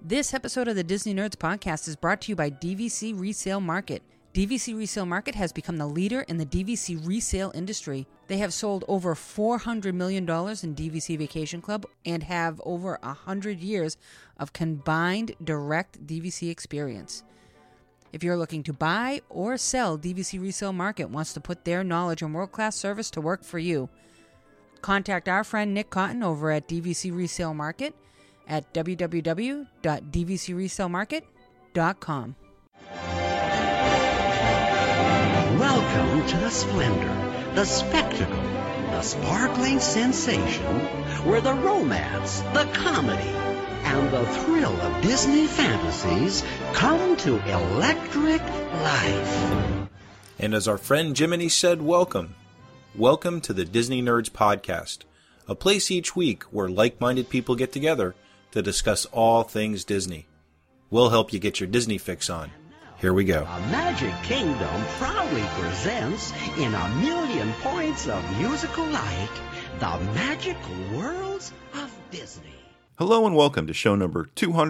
This episode of the Disney Nerds podcast is brought to you by DVC Resale Market. DVC Resale Market has become the leader in the DVC resale industry. They have sold over $400 million in DVC Vacation Club and have over 100 years of combined direct DVC experience. If you're looking to buy or sell, DVC Resale Market wants to put their knowledge and world-class service to work for you. Contact our friend Nick Cotton over at DVC Resale Market at www.dvcresalemarket.com. Welcome to the splendor, the spectacle, the sparkling sensation, where the romance, the comedy, and the thrill of Disney fantasies come to electric life. And as our friend Jiminy said, welcome. Welcome to the Disney Nerds Podcast, a place each week where like-minded people get together to discuss all things Disney. We'll help you get your Disney fix on. Here we go. A Magic Kingdom proudly presents, in a million points of musical light, the magical worlds of Disney. Hello and welcome to show number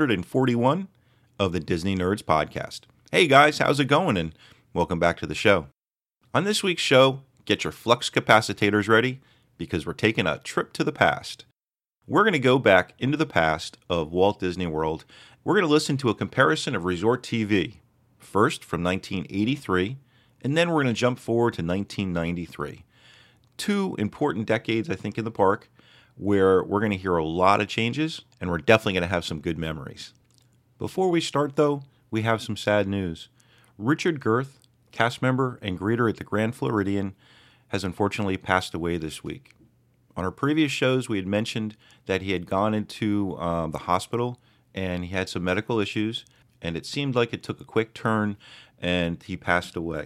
241 of the Disney Nerds Podcast. Hey guys, how's it going? And welcome back to the show. On this week's show, get your flux capacitors ready because we're taking a trip to the past. We're going to go back into the past of Walt Disney World. We're going to listen to a comparison of Resort TV. First from 1983, and then we're going to jump forward to 1993. Two important decades, I think, in the park, where we're going to hear a lot of changes, and we're definitely going to have some good memories. Before we start, though, we have some sad news. Richard Girth, cast member and greeter at the Grand Floridian, has unfortunately passed away this week. On our previous shows, we had mentioned that he had gone into the hospital, and he had some medical issues, and it seemed like it took a quick turn, and he passed away.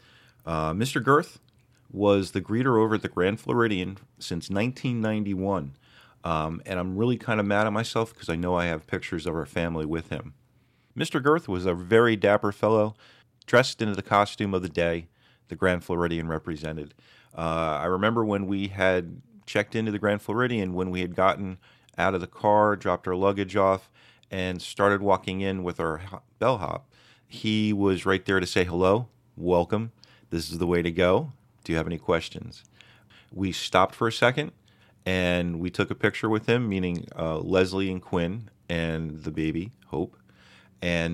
Mr. Girth was the greeter over at the Grand Floridian since 1991, and I'm really kind of mad at myself because I know I have pictures of our family with him. Mr. Girth was a very dapper fellow, dressed into the costume of the day the Grand Floridian represented. I remember when we had checked into the Grand Floridian, when we had gotten out of the car, dropped our luggage off, and started walking in with our bellhop. He was right there to say hello, welcome, this is the way to go. Do you have any questions? We stopped for a second, and we took a picture with him, meaning Leslie and Quinn and the baby, Hope. And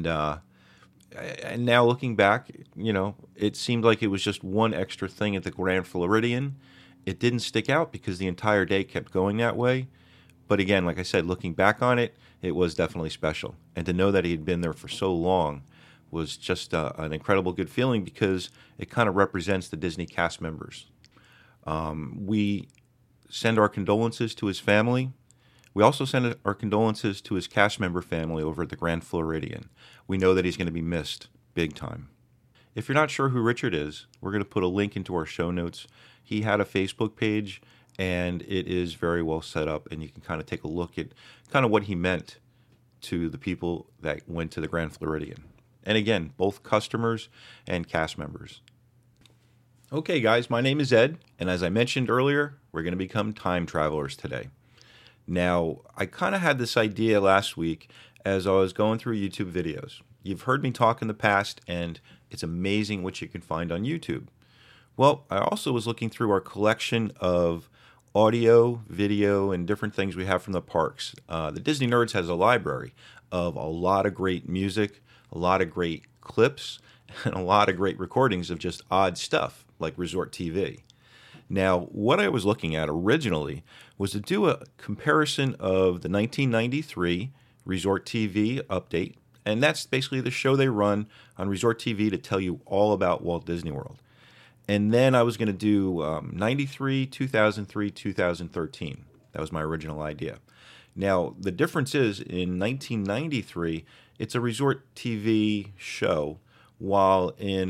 now looking back, you know, it seemed like it was just one extra thing at the Grand Floridian. It didn't stick out because the entire day kept going that way. But again, like I said, looking back on it, it was definitely special. And to know that he had been there for so long was just an incredible good feeling because it kind of represents the Disney cast members. We send our condolences to his family. We also send our condolences to his cast member family over at the Grand Floridian. We know that he's going to be missed big time. If you're not sure who Richard is, we're going to put a link into our show notes. He had a Facebook page, and it is very well set up, and you can kind of take a look at kind of what he meant to the people that went to the Grand Floridian. And again, both customers and cast members. Okay, guys, my name is Ed, and as I mentioned earlier, we're going to become time travelers today. Now, I kind of had this idea last week as I was going through YouTube videos. You've heard me talk in the past, and it's amazing what you can find on YouTube. Well, I also was looking through our collection of audio, video, and different things we have from the parks. The Disney Nerds has a library of a lot of great music, a lot of great clips, and a lot of great recordings of just odd stuff like Resort TV. Now, what I was looking at originally was to do a comparison of the 1993 Resort TV update, and that's basically the show they run on Resort TV to tell you all about Walt Disney World. And then I was going to do 93, 2003, 2013. That was my original idea. Now, the difference is in 1993, it's a Resort TV show, while in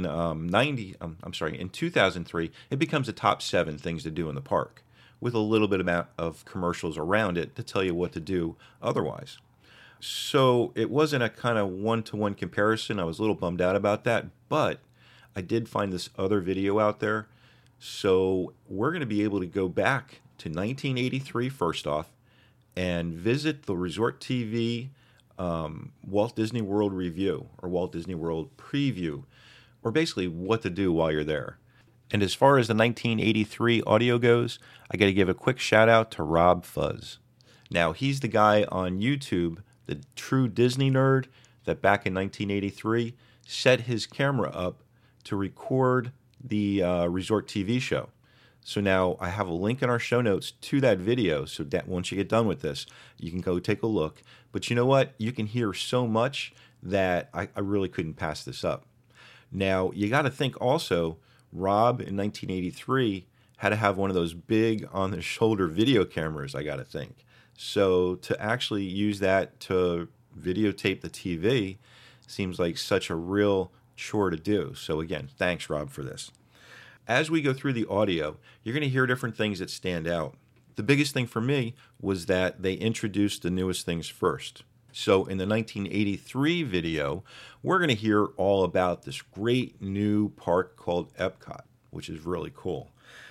2003, it becomes a top 7 things to do in the park, with a little bit amount of commercials around it to tell you what to do otherwise. So it wasn't a kind of one-to-one comparison. I was a little bummed out about that, but I did find this other video out there. So we're going to be able to go back to 1983 first off and visit the Resort TV Walt Disney World Review or Walt Disney World Preview, or basically what to do while you're there. And as far as the 1983 audio goes, I got to give a quick shout out to Rob Fuzz. Now, he's the guy on YouTube, the true Disney nerd, that back in 1983 set his camera up to record the Resort TV show. So now I have a link in our show notes to that video, so that once you get done with this, you can go take a look. But you know what? You can hear so much that I really couldn't pass this up. Now, you got to think also, Rob in 1983 had to have one of those big on-the-shoulder video cameras, I got to think. So to actually use that to videotape the TV seems like such a real chore to do. So again, thanks, Rob, for this. As we go through the audio, you're going to hear different things that stand out. The biggest thing for me was that they introduced the newest things first. So in the 1983 video, we're going to hear all about this great new park called Epcot, which is really cool.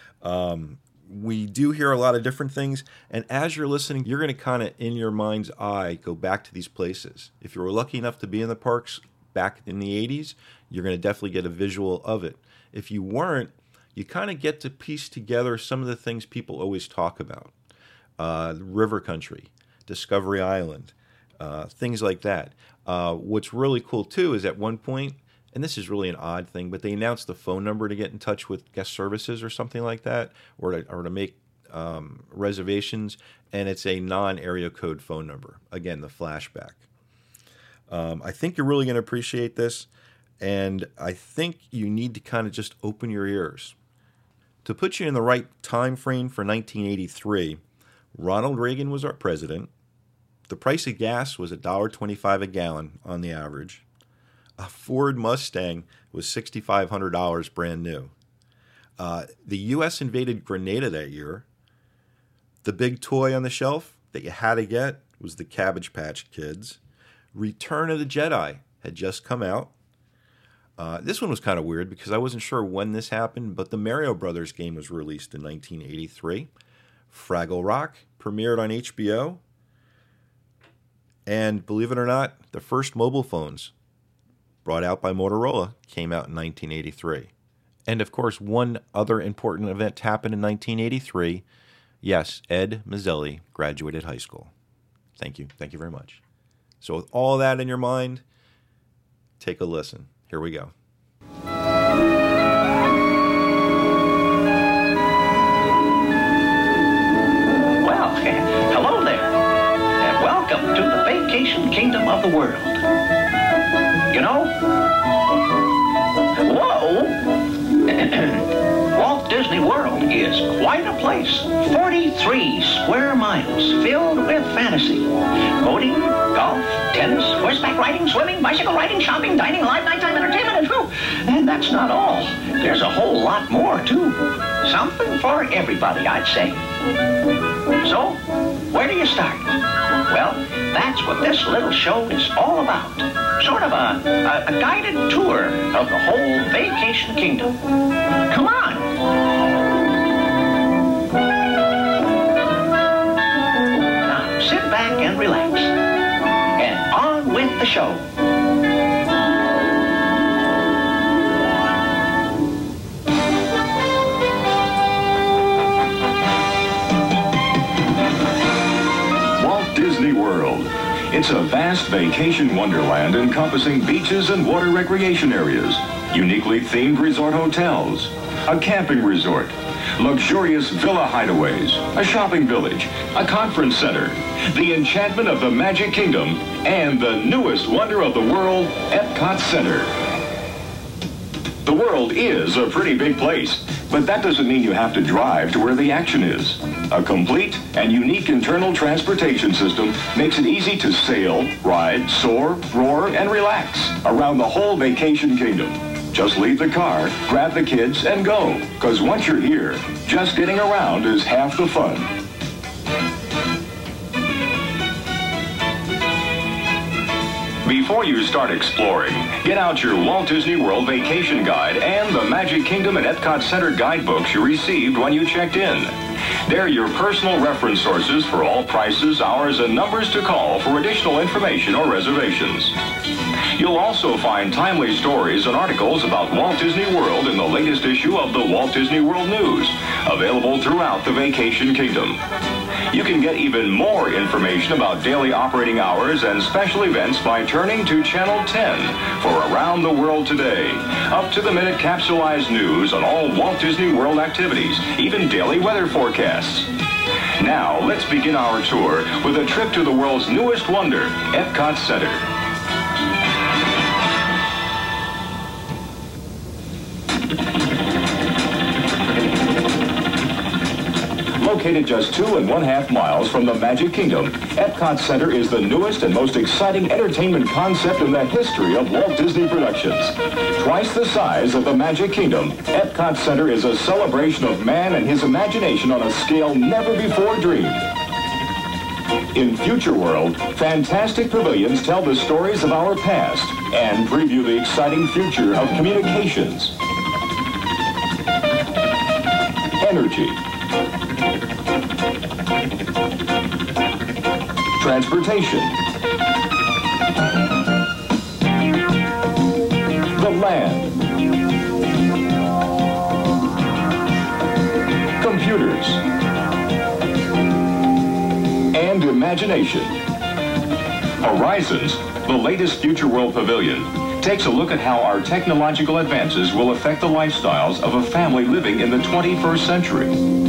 We do hear a lot of different things, and as you're listening, you're going to kind of, in your mind's eye, go back to these places. If you were lucky enough to be in the parks back in the 80s, you're going to definitely get a visual of it. If you weren't, you kind of get to piece together some of the things people always talk about. River Country, Discovery Island, things like that. What's really cool, too, is at one point, and this is really an odd thing, but they announced the phone number to get in touch with guest services or something like that, or to make reservations, and it's a non-area code phone number. Again, the flashback. I think you're really going to appreciate this, and I think you need to kind of just open your ears. To put you in the right time frame for 1983, Ronald Reagan was our president. The price of gas was $1.25 a gallon on the average. A Ford Mustang was $6,500 brand new. The U.S. invaded Grenada that year. The big toy on the shelf that you had to get was the Cabbage Patch Kids. Return of the Jedi had just come out. This one was kind of weird because I wasn't sure when this happened, but the Mario Brothers game was released in 1983. Fraggle Rock premiered on HBO. And believe it or not, the first mobile phones brought out by Motorola came out in 1983. And of course, one other important event happened in 1983. Yes, Ed Mazzelli graduated high school. Thank you. Thank you very much. So with all that in your mind, take a listen. Here we go. Well, hello there, and welcome to the vacation kingdom of the world. You know, Walt Disney World is quite a place. 43 square miles filled with fantasy. Boating, golf, tennis, horseback riding, swimming, bicycle riding, shopping, dining, live nighttime entertainment, and that's not all. There's a whole lot more, too. Something for everybody, I'd say. So, where do you start? Well, that's what this little show is all about. Sort of a guided tour of the whole vacation kingdom. Come on. Now, sit back and relax. And on with the show. Walt Disney World. It's a vast vacation wonderland encompassing beaches and water recreation areas, uniquely themed resort hotels, a camping resort, luxurious villa hideaways, a shopping village, a conference center, the enchantment of the Magic Kingdom, and the newest wonder of the world, Epcot Center. The world is a pretty big place, but that doesn't mean you have to drive to where the action is. A complete and unique internal transportation system makes it easy to sail, ride, soar, roar, and relax around the whole vacation kingdom. Just leave the car, grab the kids, and go. Because once you're here, just getting around is half the fun. Before you start exploring, get out your Walt Disney World Vacation Guide and the Magic Kingdom and Epcot Center guidebooks you received when you checked in. They're your personal reference sources for all prices, hours, and numbers to call for additional information or reservations. You'll also find timely stories and articles about Walt Disney World in the latest issue of the Walt Disney World News, available throughout the Vacation Kingdom. You can get even more information about daily operating hours and special events by turning to Channel 10 for Around the World Today. Up-to-the-minute capsulized news on all Walt Disney World activities, even daily weather forecasts. Now, let's begin our tour with a trip to the world's newest wonder, Epcot Center. Located just 2.5 miles from the Magic Kingdom, Epcot Center is the newest and most exciting entertainment concept in the history of Walt Disney Productions. Twice the size of the Magic Kingdom, Epcot Center is a celebration of man and his imagination on a scale never before dreamed. In Future World, fantastic pavilions tell the stories of our past and preview the exciting future of communications, energy, transportation, the land, computers, and imagination. Horizons, the latest Future World pavilion, takes a look at how our technological advances will affect the lifestyles of a family living in the 21st century.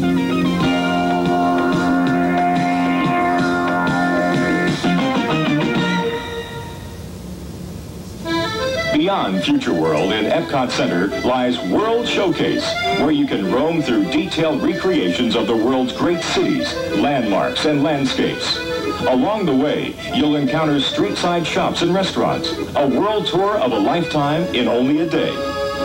Beyond Future World in Epcot Center lies World Showcase, where you can roam through detailed recreations of the world's great cities, landmarks, and landscapes. Along the way, you'll encounter street-side shops and restaurants, a world tour of a lifetime in only a day.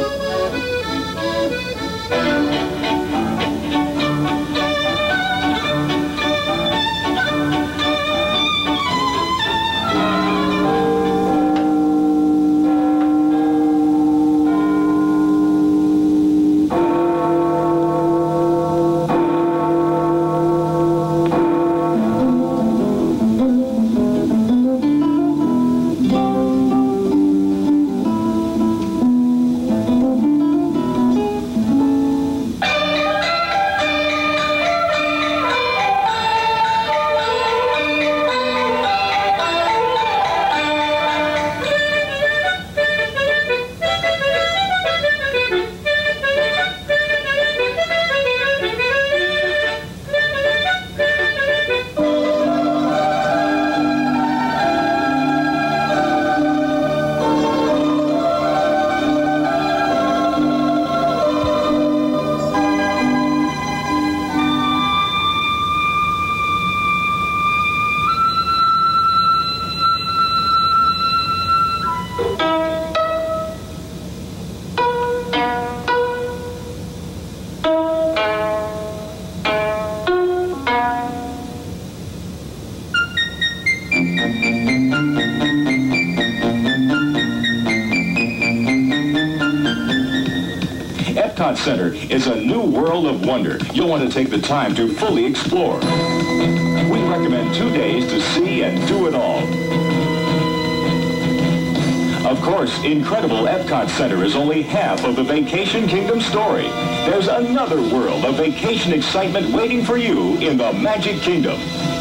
Epcot Center is a new world of wonder you'll want to take the time to fully explore. We recommend 2 days to see and do it all. Of course, incredible Epcot Center is only half of the Vacation Kingdom story. There's another world of vacation excitement waiting for you in the Magic Kingdom.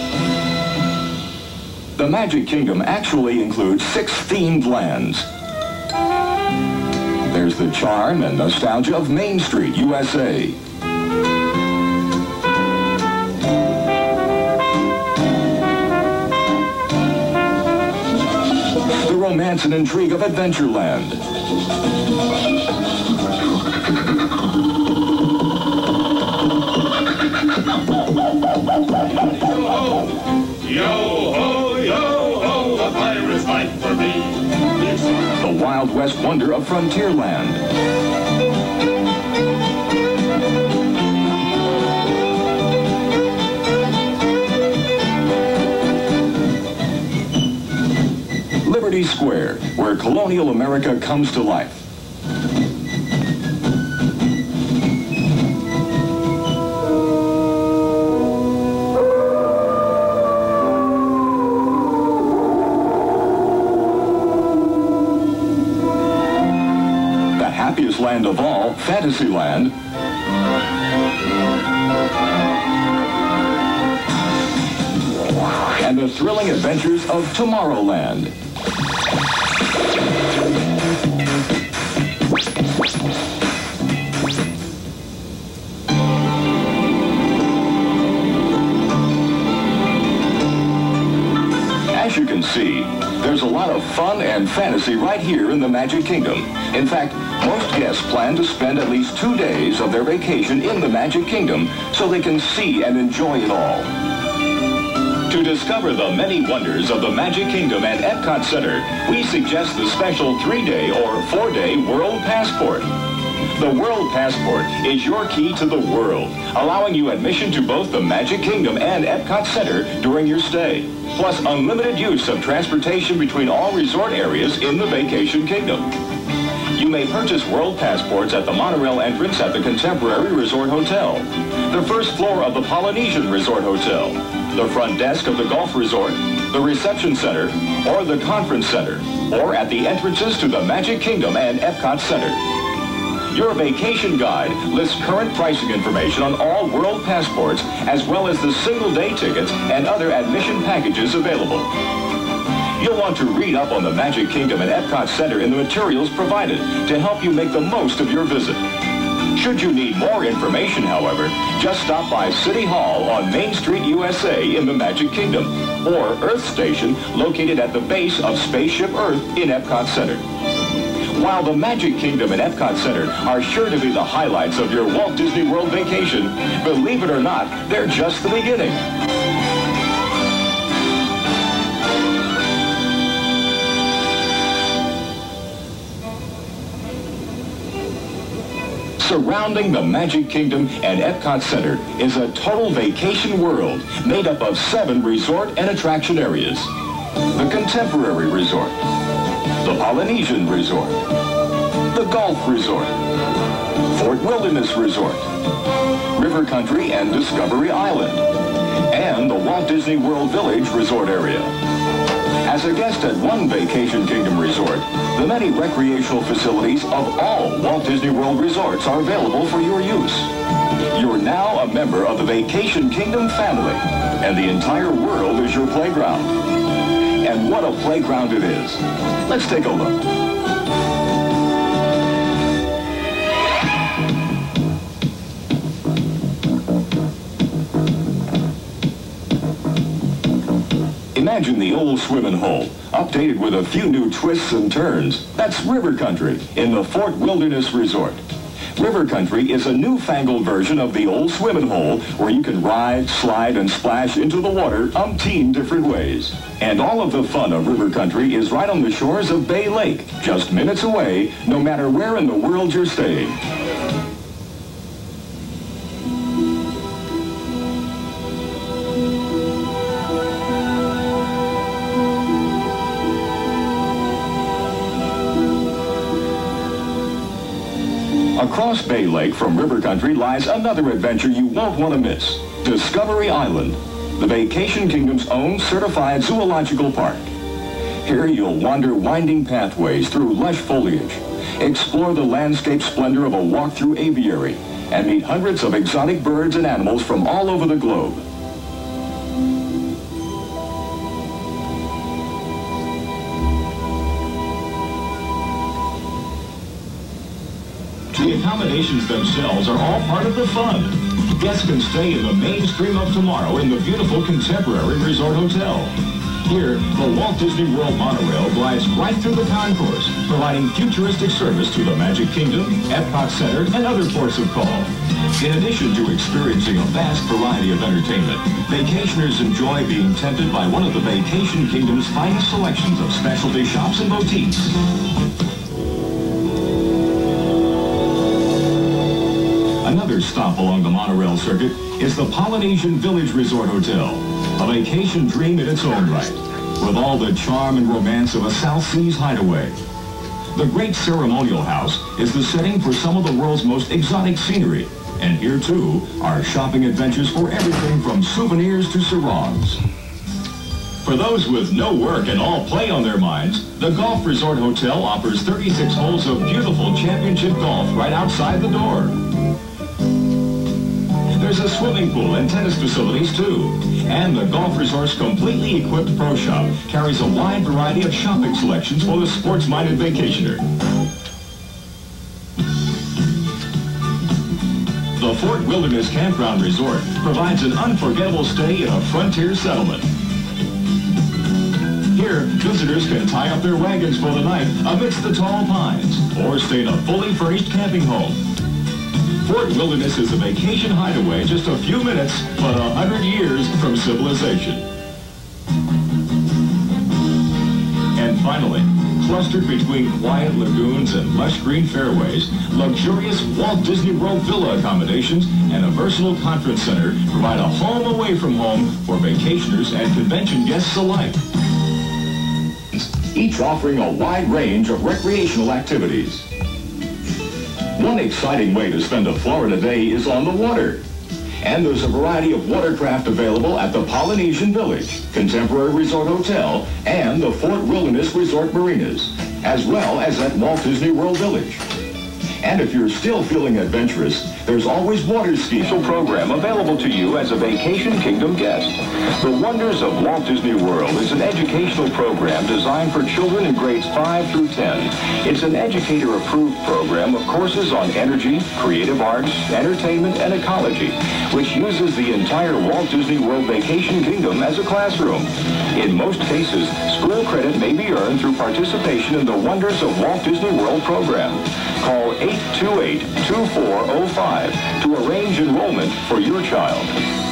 The Magic Kingdom actually includes 6 themed lands. There's the charm and nostalgia of Main Street, USA. The romance and intrigue of Adventureland. Yo-ho, yo-ho, a pirate's life for me. The Wild West wonder of Frontierland. Liberty Square, where colonial America comes to life. The happiest land of all, Fantasyland, and the thrilling adventures of Tomorrowland. As you can see, there's a lot of fun and fantasy right here in the Magic Kingdom. In fact, most guests plan to spend at least 2 days of their vacation in the Magic Kingdom so they can see and enjoy it all. To discover the many wonders of the Magic Kingdom at Epcot Center, we suggest the special 3-day or 4-day World Passport. The World Passport is your key to the world, allowing you admission to both the Magic Kingdom and Epcot Center during your stay, plus unlimited use of transportation between all resort areas in the Vacation Kingdom. You may purchase World Passports at the monorail entrance at the Contemporary Resort Hotel, the first floor of the Polynesian Resort Hotel, the front desk of the Golf Resort, the Reception Center, or the Conference Center, or at the entrances to the Magic Kingdom and Epcot Center. Your vacation guide lists current pricing information on all World Passports, as well as the single-day tickets and other admission packages available. You'll want to read up on the Magic Kingdom and Epcot Center in the materials provided to help you make the most of your visit. Should you need more information, however, just stop by City Hall on Main Street, USA in the Magic Kingdom, or Earth Station located at the base of Spaceship Earth in Epcot Center. While the Magic Kingdom and Epcot Center are sure to be the highlights of your Walt Disney World vacation, believe it or not, they're just the beginning. Surrounding the Magic Kingdom and Epcot Center is a total vacation world made up of 7 resort and attraction areas. The Contemporary Resort, the Polynesian Resort, the Golf Resort, Fort Wilderness Resort, River Country and Discovery Island, and the Walt Disney World Village Resort area. As a guest at one Vacation Kingdom resort, the many recreational facilities of all Walt Disney World resorts are available for your use. You're now a member of the Vacation Kingdom family, and the entire world is your playground. And what a playground it is. Let's take a look. Imagine the old swimming hole, updated with a few new twists and turns. That's River Country in the Fort Wilderness Resort. River Country is a newfangled version of the old swimming hole where you can ride, slide, and splash into the water umpteen different ways. And all of the fun of River Country is right on the shores of Bay Lake, just minutes away, no matter where in the world you're staying. Across Bay Lake from River Country lies another adventure you won't want to miss. Discovery Island, the Vacation Kingdom's own certified zoological park. Here you'll wander winding pathways through lush foliage, explore the landscape splendor of a walk-through aviary, and meet hundreds of exotic birds and animals from all over the globe. The accommodations themselves are all part of the fun. Guests can stay in the mainstream of tomorrow in the beautiful Contemporary Resort Hotel. Here, the Walt Disney World monorail glides right through the concourse, providing futuristic service to the Magic Kingdom, Epcot Center, and other ports of call. In addition to experiencing a vast variety of entertainment, vacationers enjoy being tempted by one of the Vacation Kingdom's finest selections of specialty shops and boutiques. Another stop along the monorail circuit is the Polynesian Village Resort Hotel, a vacation dream in its own right. with all the charm and romance of a South Seas hideaway. The Great Ceremonial House is the setting for some of the world's most exotic scenery. And here, too, are shopping adventures for everything from souvenirs to sarongs. For those with no work and all play on their minds, the Golf Resort Hotel offers 36 holes of beautiful championship golf right outside the door. There's a swimming pool and tennis facilities, too. And the Golf Resort's completely equipped pro shop carries a wide variety of shopping selections for the sports-minded vacationer. The Fort Wilderness Campground Resort provides an unforgettable stay in a frontier settlement. Here, visitors can tie up their wagons for the night amidst the tall pines or stay in a fully furnished camping home. Fort Wilderness is a vacation hideaway just a few minutes, but 100 years from civilization. And finally, clustered between quiet lagoons and lush green fairways, luxurious Walt Disney World villa accommodations and a versatile conference center provide a home away from home for vacationers and convention guests alike. Each offering a wide range of recreational activities. One exciting way to spend a Florida day is on the water. And there's a variety of watercraft available at the Polynesian Village, Contemporary Resort Hotel, and the Fort Wilderness Resort Marinas, as well as at Walt Disney World Village. And if you're still feeling adventurous, there's always water skiing program available to you as a Vacation Kingdom guest. The Wonders of Walt Disney World is an educational program designed for children in grades 5 through 10. It's an educator-approved program of courses on energy, creative arts, entertainment, and ecology, which uses the entire Walt Disney World Vacation Kingdom as a classroom. In most cases, school credit may be earned through participation in the Wonders of Walt Disney World program. Call 828-2405 to arrange enrollment for your child.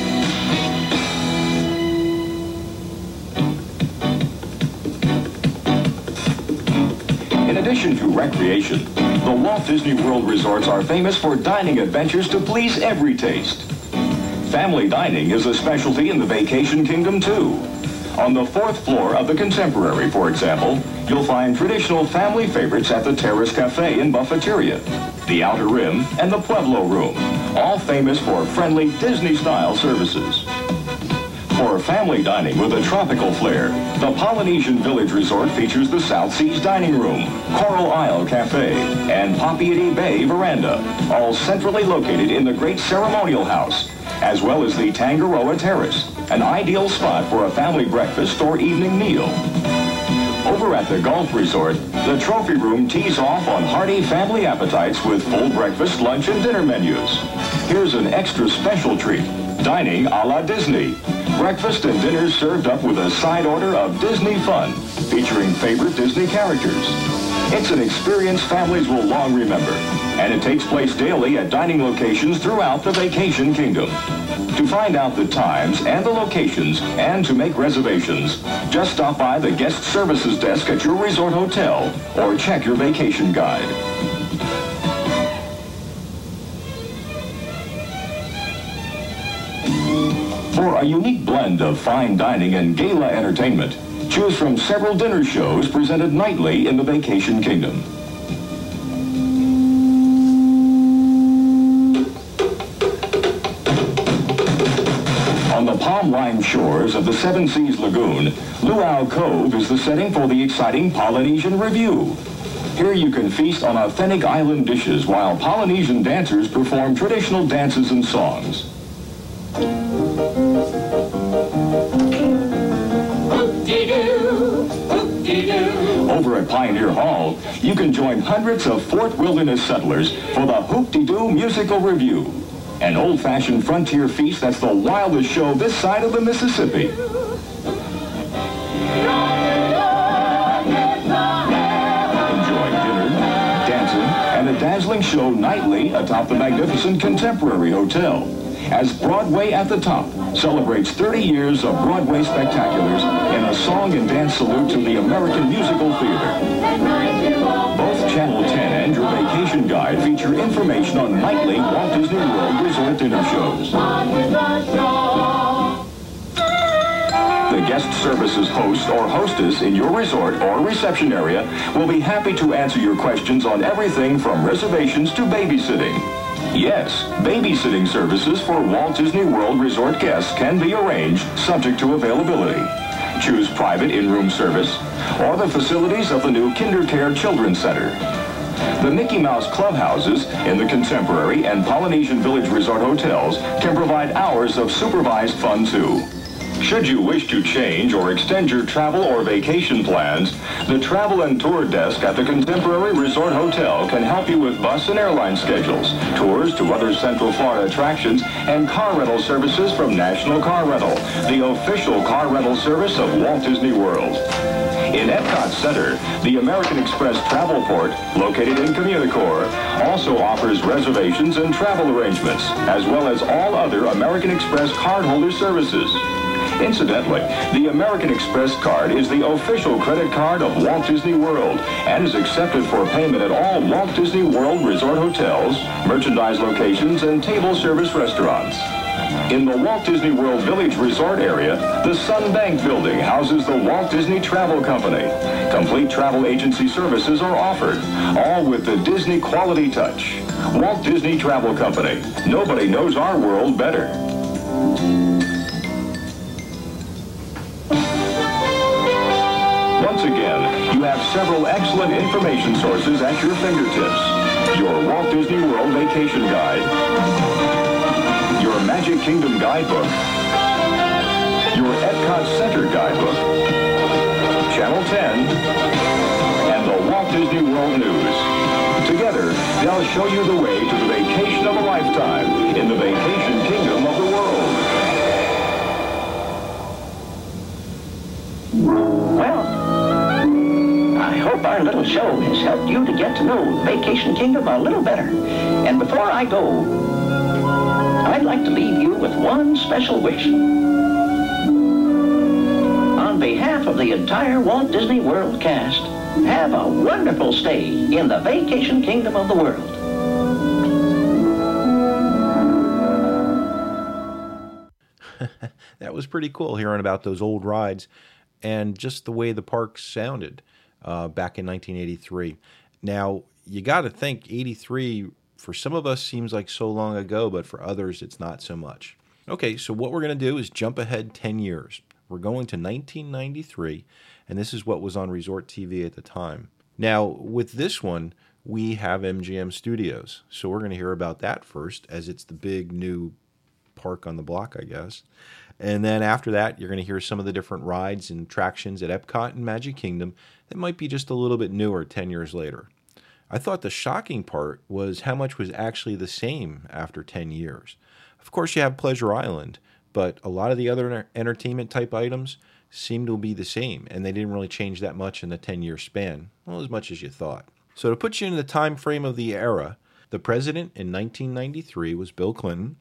In addition to recreation, the Walt Disney World resorts are famous for dining adventures to please every taste. Family dining is a specialty in the Vacation Kingdom, too. On the 4th floor of the Contemporary, for example, you'll find traditional family favorites at the Terrace Cafe in Buffeteria, the Outer Rim, and the Pueblo Room, all famous for friendly Disney-style services. For family dining with a tropical flair, the Polynesian Village Resort features the South Seas Dining Room, Coral Isle Cafe, and Papeete Bay Veranda, all centrally located in the Great Ceremonial House, as well as the Tangaroa Terrace, an ideal spot for a family breakfast or evening meal. Over at the Golf Resort, the Trophy Room tees off on hearty family appetites with full breakfast, lunch, and dinner menus. Here's an extra special treat, dining a la Disney. Breakfast and dinner served up with a side order of Disney fun, featuring favorite Disney characters. It's an experience families will long remember, and it takes place daily at dining locations throughout the Vacation Kingdom. To find out the times and the locations and to make reservations, just stop by the guest services desk at your resort hotel or check your vacation guide. For a unique blend of fine dining and gala entertainment, choose from several dinner shows presented nightly in the Vacation Kingdom. On the palm-lined shores of the Seven Seas Lagoon, Luau Cove is the setting for the exciting Polynesian Review. Here you can feast on authentic island dishes while Polynesian dancers perform traditional dances and songs. Over at Pioneer Hall, you can join hundreds of Fort Wilderness settlers for the Hoop-de-Doo Musical Review, an old-fashioned frontier feast that's the wildest show this side of the Mississippi. Enjoy dinner, dancing, and a dazzling show nightly atop the magnificent Contemporary Hotel, as Broadway at the Top celebrates 30 years of Broadway spectaculars in a song and dance salute to the American Musical Theater. Both Channel 10 and your vacation guide feature information on nightly Walt Disney World Resort dinner shows. The guest services host or hostess in your resort or reception area will be happy to answer your questions on everything from reservations to babysitting. Yes, babysitting services for Walt Disney World Resort guests can be arranged subject to availability. Choose private in-room service or the facilities of the new KinderCare Children's Center. The Mickey Mouse clubhouses in the Contemporary and Polynesian Village Resort hotels can provide hours of supervised fun too. Should you wish to change or extend your travel or vacation plans, the Travel and Tour Desk at the Contemporary Resort Hotel can help you with bus and airline schedules, tours to other Central Florida attractions, and car rental services from National Car Rental, the official car rental service of Walt Disney World. In Epcot Center, the American Express Travel Port, located in Communicore, also offers reservations and travel arrangements, as well as all other American Express cardholder services. Incidentally, the American Express card is the official credit card of Walt Disney World and is accepted for payment at all Walt Disney World Resort hotels, merchandise locations, and table service restaurants. In the Walt Disney World Village Resort area, the Sun Bank Building houses the Walt Disney Travel Company. Complete travel agency services are offered, all with the Disney quality touch. Walt Disney Travel Company. Nobody knows our world better. Once again, you have several excellent information sources at your fingertips. Your Walt Disney World Vacation Guide, your Magic Kingdom Guidebook, your Epcot Center Guidebook, Channel 10, and the Walt Disney World News. Together, they'll show you the way to the vacation of a lifetime in the Vacation Kingdom of the world. Well, I hope our little show has helped you to get to know the Vacation Kingdom a little better. And before I go, I'd like to leave you with one special wish. On behalf of the entire Walt Disney World cast, have a wonderful stay in the Vacation Kingdom of the world. That was pretty cool hearing about those old rides and just the way the parks sounded back in 1983. Now, you got to think 83 for some of us seems like so long ago, but for others it's not so much. Okay, so what we're going to do is jump ahead 10 years. We're going to 1993, and this is what was on Resort TV at the time. Now, with this one, we have MGM Studios, so we're going to hear about that first, as it's the big new park on the block, I guess. And then after that, you're going to hear some of the different rides and attractions at Epcot and Magic Kingdom that might be just a little bit newer 10 years later. I thought the shocking part was how much was actually the same after 10 years. Of course, you have Pleasure Island, but a lot of the other entertainment type items seem to be the same, and they didn't really change that much in the 10-year span, well, as much as you thought. So to put you in the time frame of the era, the president in 1993 was Bill Clinton.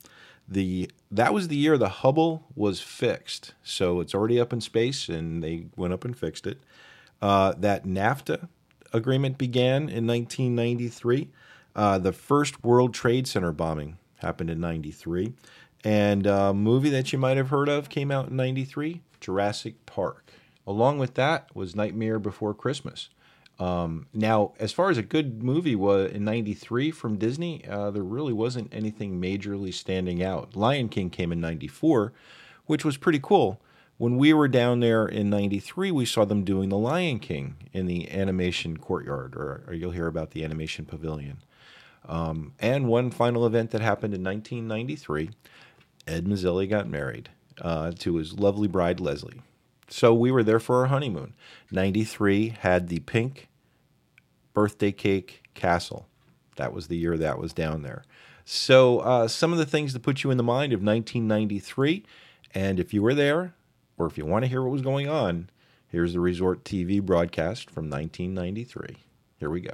That was the year the Hubble was fixed, so it's already up in space, and they went up and fixed it. That NAFTA agreement began in 1993. The first World Trade Center bombing happened in 93. And a movie that you might have heard of came out in 93, Jurassic Park. Along with that was Nightmare Before Christmas. Now, as far as a good movie was in 93 from Disney, there really wasn't anything majorly standing out. Lion King came in 94, which was pretty cool. When we were down there in 93, we saw them doing The Lion King in the animation courtyard, or you'll hear about the animation pavilion. And one final event that happened in 1993, Ed Mazzilli got married to his lovely bride, Leslie. So we were there for our honeymoon. 93 had the pink birthday cake castle. That was the year that was down there. So some of the things to put you in the mind of 1993, and if you were there, or if you want to hear what was going on, here's the Resort TV broadcast from 1993. Here we go.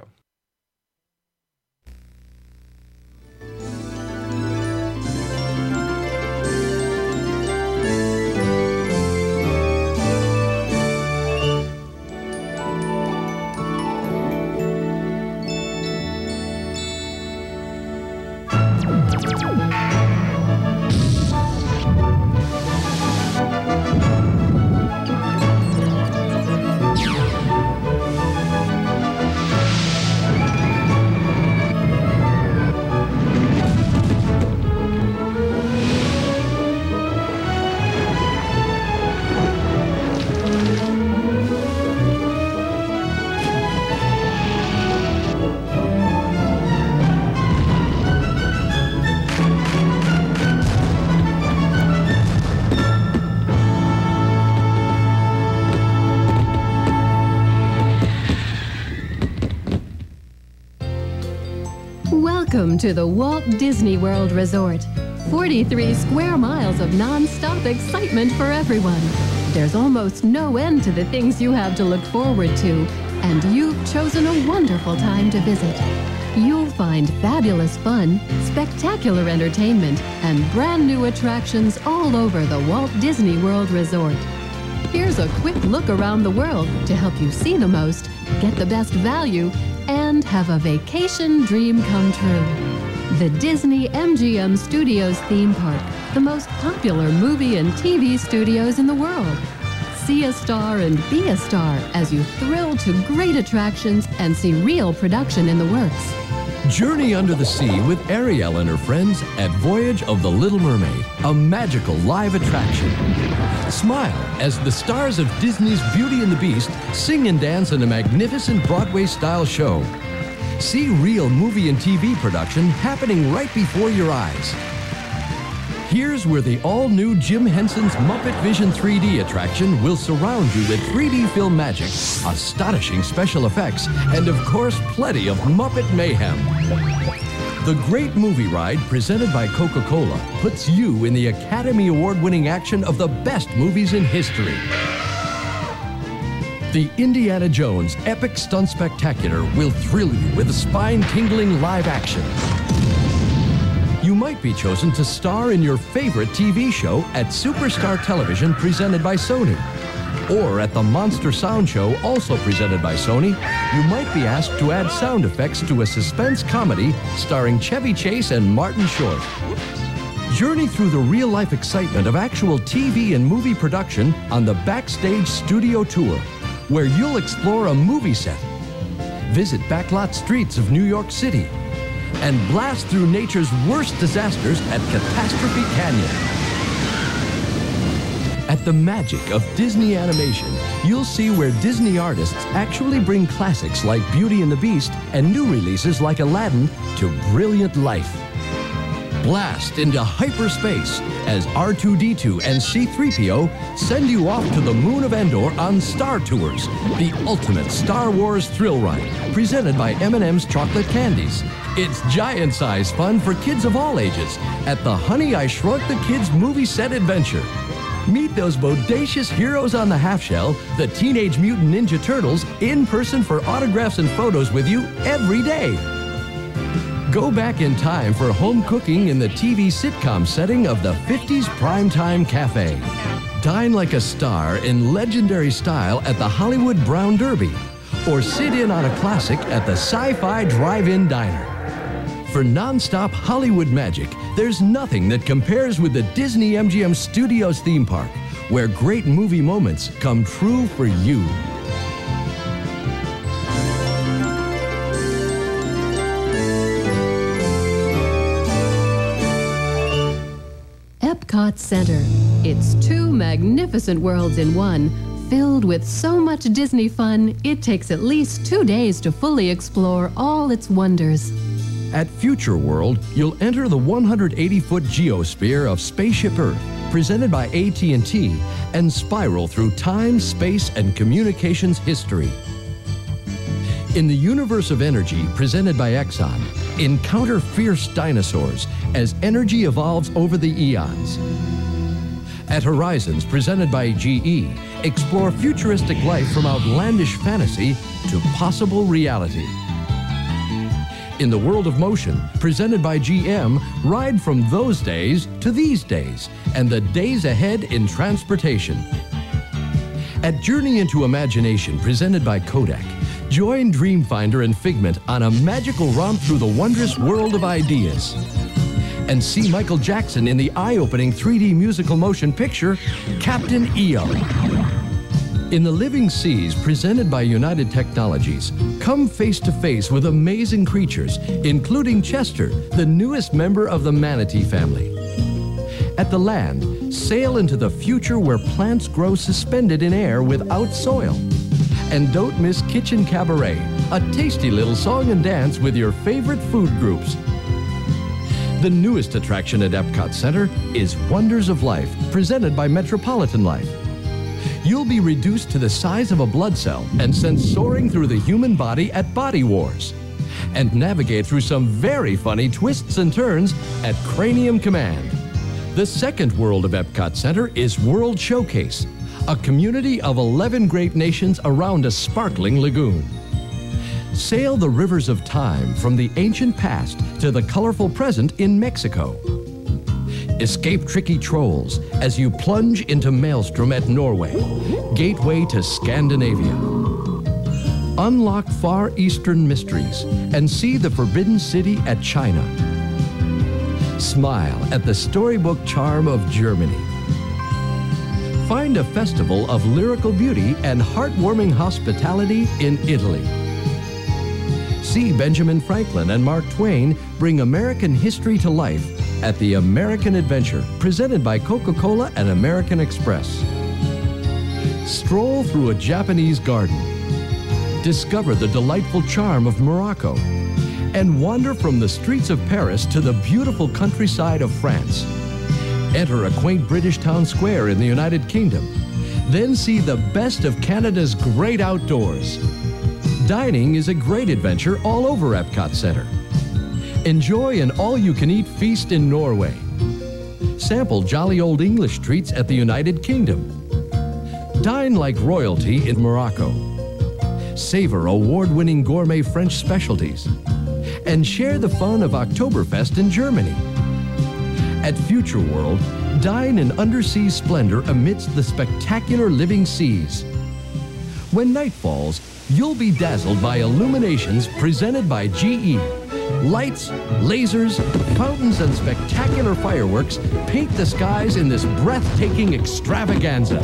Welcome to the Walt Disney World Resort. 43 square miles of non-stop excitement for everyone. There's almost no end to the things you have to look forward to, and you've chosen a wonderful time to visit. You'll find fabulous fun, spectacular entertainment, and brand new attractions all over the Walt Disney World Resort. Here's a quick look around the world to help you see the most, get the best value, and have a vacation dream come true. The Disney MGM Studios theme park, the most popular movie and TV studios in the world. See a star and be a star as you thrill to great attractions and see real production in the works. Journey under the sea with Ariel and her friends at Voyage of the Little Mermaid, a magical live attraction. Smile as the stars of Disney's Beauty and the Beast sing and dance in a magnificent Broadway-style show. See real movie and TV production happening right before your eyes. Here's where the all-new Jim Henson's Muppet Vision 3D attraction will surround you with 3D film magic, astonishing special effects, and of course, plenty of Muppet mayhem. The Great Movie Ride, presented by Coca-Cola, puts you in the Academy Award-winning action of the best movies in history. The Indiana Jones Epic Stunt Spectacular will thrill you with spine-tingling live action. You might be chosen to star in your favorite TV show at Superstar Television, presented by Sony. Or at the Monster Sound Show, also presented by Sony, you might be asked to add sound effects to a suspense comedy starring Chevy Chase and Martin Short. Journey through the real-life excitement of actual TV and movie production on the Backstage Studio Tour, where you'll explore a movie set, visit backlot streets of New York City, and blast through nature's worst disasters at Catastrophe Canyon. At the magic of Disney animation, you'll see where Disney artists actually bring classics like Beauty and the Beast and new releases like Aladdin to brilliant life. Blast into hyperspace as R2-D2 and C-3PO send you off to the moon of Endor on Star Tours, the ultimate Star Wars thrill ride, presented by M&M's Chocolate Candies. It's giant-size fun for kids of all ages at the Honey, I Shrunk the Kids movie set adventure. Meet those bodacious heroes on the half-shell, the Teenage Mutant Ninja Turtles, in person for autographs and photos with you every day. Go back in time for home cooking in the TV sitcom setting of the 50s Primetime Cafe. Dine like a star in legendary style at the Hollywood Brown Derby, or sit in on a classic at the Sci-Fi Drive-In Diner. For non-stop Hollywood magic, there's nothing that compares with the Disney MGM Studios theme park, where great movie moments come true for you. Epcot Center. It's two magnificent worlds in one, filled with so much Disney fun, it takes at least 2 days to fully explore all its wonders. At Future World, you'll enter the 180-foot geosphere of Spaceship Earth, presented by AT&T, and spiral through time, space, and communications history. In the universe of energy, presented by Exxon, encounter fierce dinosaurs as energy evolves over the eons. At Horizons, presented by GE, explore futuristic life from outlandish fantasy to possible reality. In the world of motion, presented by GM, ride from those days to these days and the days ahead in transportation. At Journey into Imagination, presented by Kodak, join Dreamfinder and Figment on a magical romp through the wondrous world of ideas. And see Michael Jackson in the eye-opening 3D musical motion picture, Captain EO. In the Living Seas, presented by United Technologies, come face to face with amazing creatures, including Chester, the newest member of the manatee family. At the Land, sail into the future where plants grow suspended in air without soil. And don't miss Kitchen Cabaret, a tasty little song and dance with your favorite food groups. The newest attraction at Epcot Center is Wonders of Life, presented by Metropolitan Life. You'll be reduced to the size of a blood cell and sent soaring through the human body at Body Wars. and navigate through some very funny twists and turns at Cranium Command. The second world of Epcot Center is World Showcase, a community of 11 great nations around a sparkling lagoon. Sail the rivers of time from the ancient past to the colorful present in Mexico. Escape tricky trolls as you plunge into Maelstrom at Norway, gateway to Scandinavia. Unlock Far Eastern mysteries and see the Forbidden City at China. Smile at the storybook charm of Germany. Find a festival of lyrical beauty and heartwarming hospitality in Italy. See Benjamin Franklin and Mark Twain bring American history to life at the American Adventure, presented by Coca-Cola and American Express. Stroll through a Japanese garden. Discover the delightful charm of Morocco. And wander from the streets of Paris to the beautiful countryside of France. Enter a quaint British town square in the United Kingdom. Then see the best of Canada's great outdoors. Dining is a great adventure all over Epcot Center. Enjoy an all-you-can-eat feast in Norway. Sample jolly old English treats at the United Kingdom. Dine like royalty in Morocco. Savor award-winning gourmet French specialties. And share the fun of Oktoberfest in Germany. At Future World, dine in undersea splendor amidst the spectacular living seas. When night falls, you'll be dazzled by illuminations presented by GE. Lights, lasers, fountains, and spectacular fireworks paint the skies in this breathtaking extravaganza.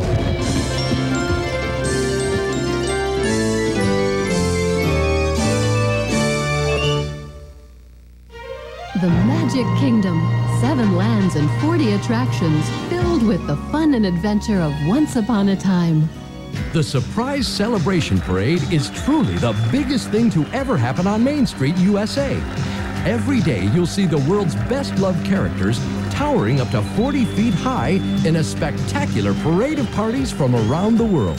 The Magic Kingdom. 7 lands and 40 attractions filled with the fun and adventure of once upon a time. The Surprise Celebration Parade is truly the biggest thing to ever happen on Main Street, USA. Every day you'll see the world's best-loved characters towering up to 40 feet high in a spectacular parade of parties from around the world.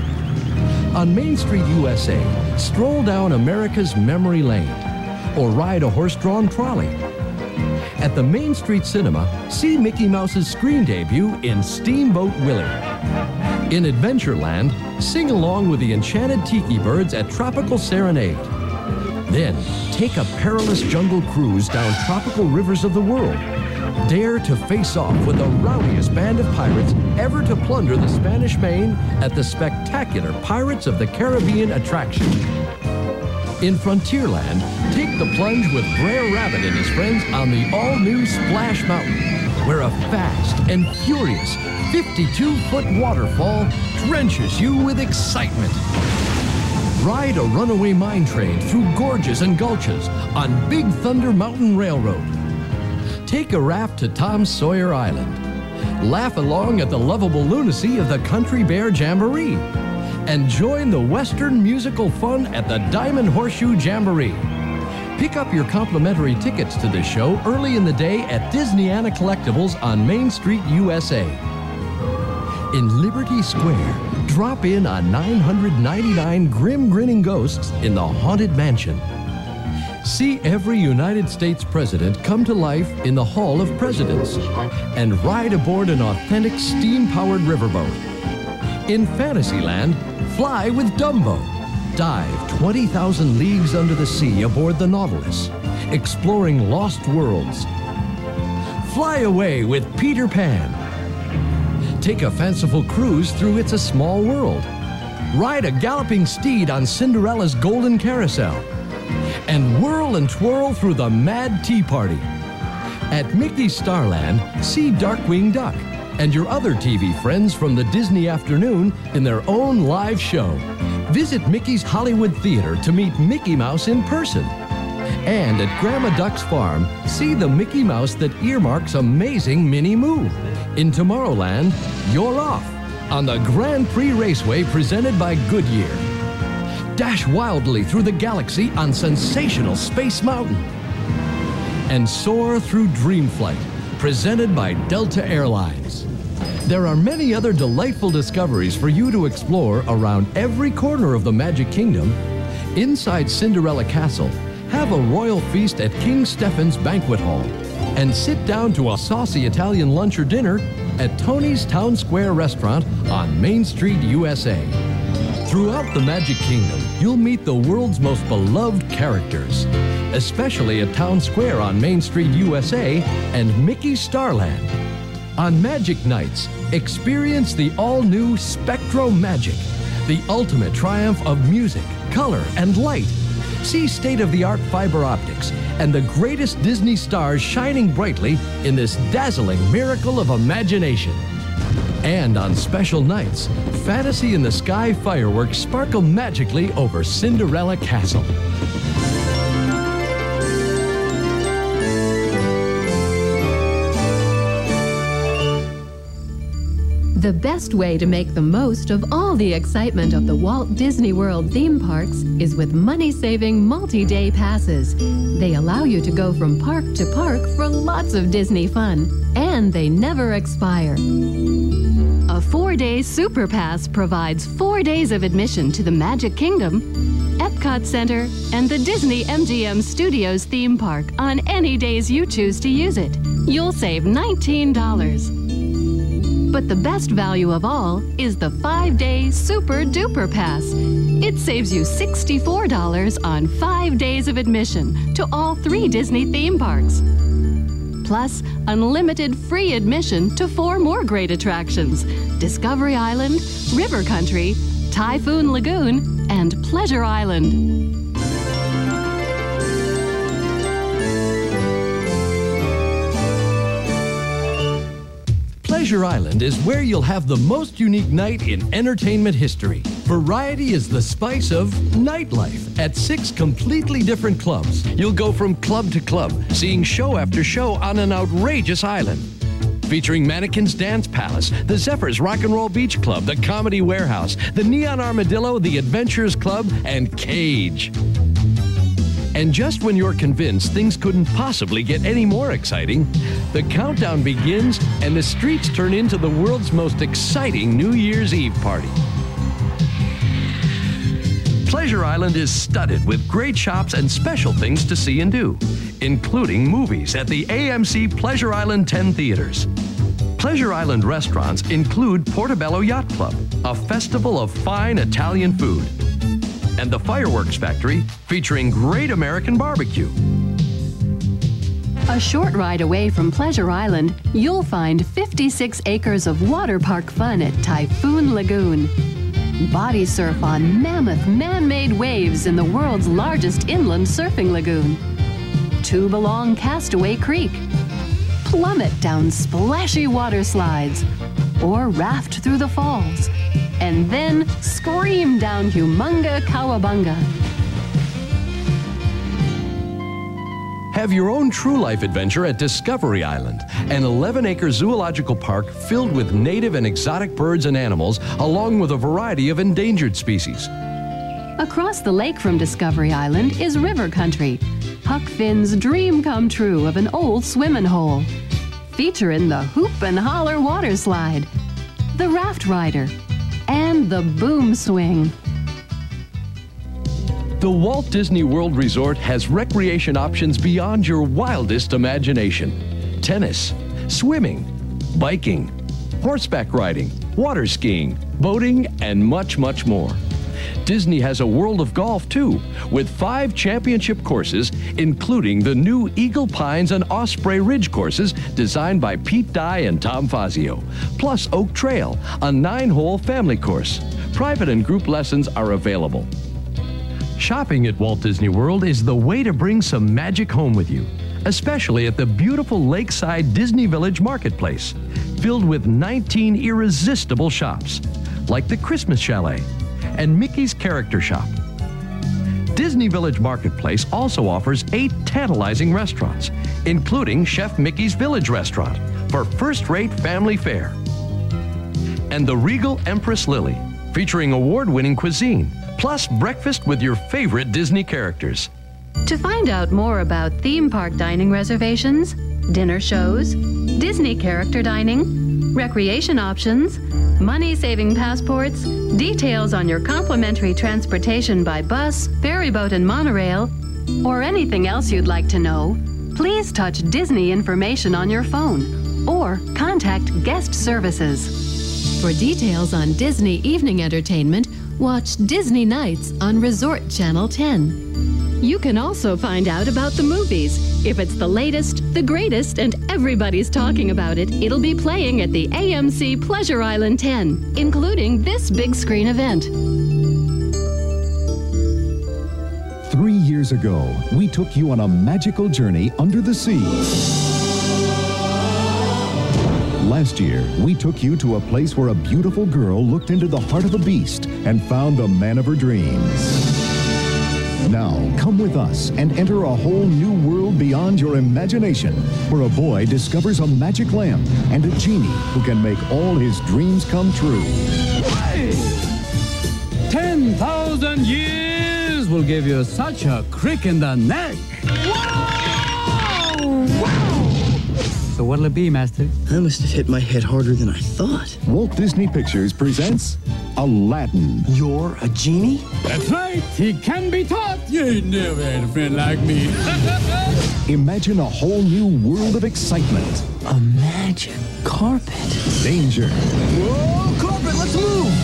On Main Street, USA, stroll down America's Memory Lane or ride a horse-drawn trolley. At the Main Street Cinema, see Mickey Mouse's screen debut in Steamboat Willie. In Adventureland, sing along with the enchanted tiki birds at Tropical Serenade. Then, take a perilous jungle cruise down tropical rivers of the world. Dare to face off with the rowdiest band of pirates ever to plunder the Spanish Main at the spectacular Pirates of the Caribbean attraction. In Frontierland, take the plunge with Brer Rabbit and his friends on the all-new Splash Mountain, where a fast and furious 52-foot waterfall drenches you with excitement. Ride a runaway mine train through gorges and gulches on Big Thunder Mountain Railroad. Take a raft to Tom Sawyer Island. Laugh along at the lovable lunacy of the Country Bear Jamboree. And join the Western musical fun at the Diamond Horseshoe Jamboree. Pick up your complimentary tickets to this show early in the day at Disneyana Collectibles on Main Street, USA. In Liberty Square, drop in on 999 grim grinning ghosts in the Haunted Mansion. See every United States president come to life in the Hall of Presidents and ride aboard an authentic steam-powered riverboat. In Fantasyland, fly with Dumbo. Dive 20,000 leagues under the sea aboard the Nautilus, exploring lost worlds. Fly away with Peter Pan. Take a fanciful cruise through It's a Small World. Ride a galloping steed on Cinderella's Golden Carousel. And whirl and twirl through the Mad Tea Party. At Mickey's Starland, see Darkwing Duck and your other TV friends from the Disney Afternoon in their own live show. Visit Mickey's Hollywood Theater to meet Mickey Mouse in person. And at Grandma Duck's farm, see the Mickey Mouse that earmarks Amazing Minnie Moo. In Tomorrowland, you're off on the Grand Prix Raceway presented by Goodyear. Dash wildly through the galaxy on sensational Space Mountain. And soar through Dreamflight, presented by Delta Airlines. There are many other delightful discoveries for you to explore around every corner of the Magic Kingdom. Inside Cinderella Castle, have a royal feast at King Stephen's Banquet Hall, and sit down to a saucy Italian lunch or dinner at Tony's Town Square Restaurant on Main Street, USA. Throughout the Magic Kingdom, you'll meet the world's most beloved characters, especially at Town Square on Main Street, USA, and Mickey's Starland. On Magic Nights, experience the all-new Spectro Magic, the ultimate triumph of music, color, and light. See state-of-the-art fiber optics and the greatest Disney stars shining brightly in this dazzling miracle of imagination. And on special nights, Fantasy in the Sky fireworks sparkle magically over Cinderella Castle. The best way to make the most of all the excitement of the Walt Disney World theme parks is with money-saving multi-day passes. They allow you to go from park to park for lots of Disney fun, and they never expire. A 4-day Super Pass provides 4 days of admission to the Magic Kingdom, Epcot Center, and the Disney MGM Studios theme park on any days you choose to use it. You'll save $19. But the best value of all is the 5-day Super Duper Pass. It saves you $64 on 5 days of admission to all 3 Disney theme parks. Plus, unlimited free admission to 4 more great attractions: Discovery Island, River Country, Typhoon Lagoon, and Pleasure Island. Pleasure Island is where you'll have the most unique night in entertainment history. Variety is the spice of nightlife at 6 completely different clubs. You'll go from club to club, seeing show after show on an outrageous island. Featuring Mannequin's Dance Palace, the Zephyrs Rock and Roll Beach Club, the Comedy Warehouse, the Neon Armadillo, the Adventurers Club, and Cage. And just when you're convinced things couldn't possibly get any more exciting, the countdown begins and the streets turn into the world's most exciting New Year's Eve party. Pleasure Island is studded with great shops and special things to see and do, including movies at the AMC Pleasure Island 10 theaters. Pleasure Island restaurants include Portobello Yacht Club, a festival of fine Italian food, and the Fireworks Factory, featuring great American barbecue. A short ride away from Pleasure Island, you'll find 56 acres of water park fun at Typhoon Lagoon. Body surf on mammoth man-made waves in the world's largest inland surfing lagoon. Tube along Castaway Creek. Plummet down splashy water slides. Or raft through the falls. And then scream down Humunga Kawabunga. Have your own true life adventure at Discovery Island, an 11-acre zoological park filled with native and exotic birds and animals, along with a variety of endangered species. Across the lake from Discovery Island is River Country, Huck Finn's dream come true of an old swimming hole. Featuring the Hoop and Holler water slide, the Raft Rider, and the Boom Swing. The Walt Disney World Resort has recreation options beyond your wildest imagination. Tennis, swimming, biking, horseback riding, water skiing, boating, and much, much more. Disney has a world of golf, too, with 5 championship courses, including the new Eagle Pines and Osprey Ridge courses designed by Pete Dye and Tom Fazio, plus Oak Trail, a 9-hole family course. Private and group lessons are available. Shopping at Walt Disney World is the way to bring some magic home with you, especially at the beautiful lakeside Disney Village Marketplace, filled with 19 irresistible shops, like the Christmas Chalet and Mickey's Character Shop. Disney Village Marketplace also offers 8 tantalizing restaurants, including Chef Mickey's Village Restaurant for first-rate family fare, and the Regal Empress Lily, featuring award-winning cuisine, plus breakfast with your favorite Disney characters. To find out more about theme park dining reservations, dinner shows, Disney character dining, recreation options, money-saving passports, details on your complimentary transportation by bus, ferry boat, and monorail, or anything else you'd like to know, please touch Disney information on your phone or contact Guest Services. For details on Disney evening entertainment, watch Disney Nights on Resort Channel 10. You can also find out about the movies. If it's the latest, the greatest, and everybody's talking about it, it'll be playing at the AMC Pleasure Island 10, including this big screen event. 3 years ago, we took you on a magical journey under the sea. Last year, we took you to a place where a beautiful girl looked into the heart of a beast and found the man of her dreams. Now, come with us and enter a whole new world beyond your imagination, where a boy discovers a magic lamp and a genie who can make all his dreams come true. 10,000 years will give you such a crick in the neck. Wow! Wow! So what'll it be, Master? I must have hit my head harder than I thought. Walt Disney Pictures presents Aladdin. You're a genie? That's right. He can be taught. You ain't never had a friend like me. Imagine a whole new world of excitement. A magic carpet. Danger. Whoa, carpet, let's move!